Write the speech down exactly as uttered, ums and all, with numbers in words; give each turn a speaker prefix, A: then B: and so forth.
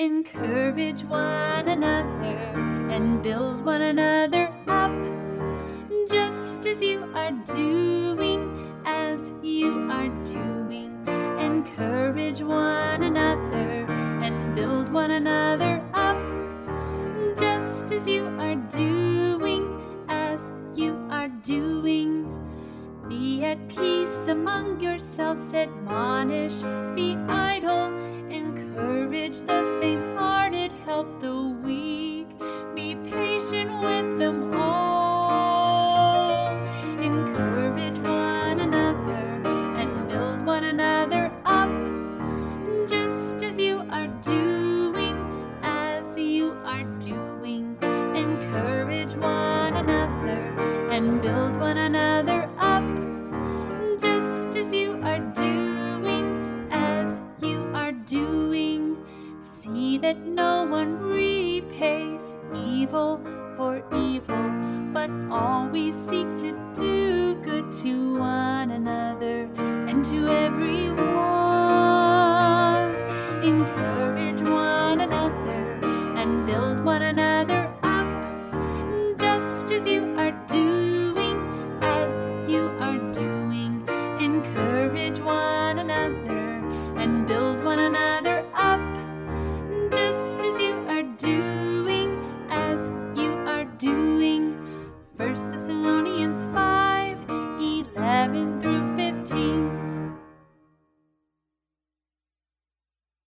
A: Encourage one another and build one another up, just as you are doing, as you are doing. Encourage one another and build one another up, just as you are doing, as you are doing. Be at peace among yourselves, admonish, be idle, encourage the faint-hearted, help the weak.